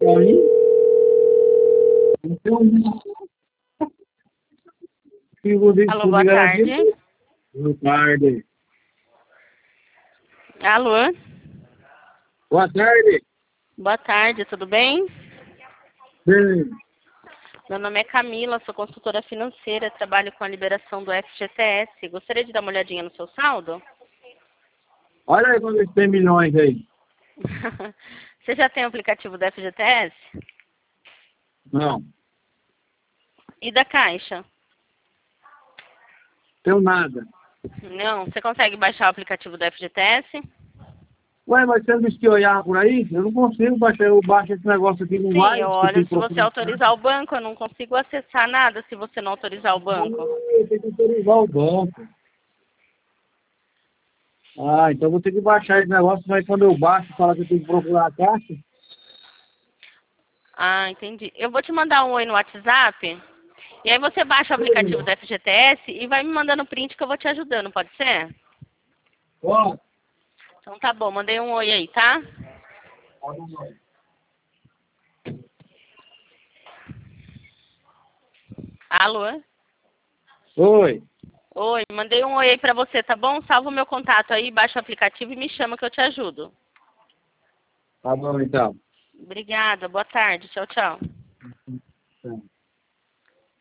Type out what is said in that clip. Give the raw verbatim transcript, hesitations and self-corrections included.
aí. Então, Alô, boa tarde. Boa tarde. Alô? Boa tarde. Boa tarde, tudo bem? Bem, Meu nome é Camila, sou consultora financeira, trabalho com a liberação do F G T S. Gostaria de dar uma olhadinha no seu saldo? olha aí quando tem milhões aí. Você já tem o aplicativo do F G T S? Não, E da Caixa? tenho nada. Não, você consegue baixar o aplicativo do F G T S? Ué, mas você não disse que olhar por aí? Eu não consigo baixar, eu baixo esse negócio aqui, não Sim, vai. eu Diz que tem olho que se você procurar. autorizar o banco, eu não consigo acessar nada se você não autorizar o banco. Eu tenho que autorizar o banco. Ah, então eu vou ter que baixar esse negócio, mas quando eu baixo, fala que eu tenho que procurar a caixa. Ah, entendi. Eu vou te mandar um oi no WhatsApp, e aí você baixa o aplicativo do F G T S e vai me mandando print que eu vou te ajudando, pode ser? Ó, Então tá bom, mandei um oi aí, tá? Alô? oi. Oi, mandei um oi aí pra você, tá bom? Salva o meu contato aí, baixa o aplicativo e me chama que eu te ajudo. Tá bom, então. Obrigada, boa tarde, tchau, tchau. Tá.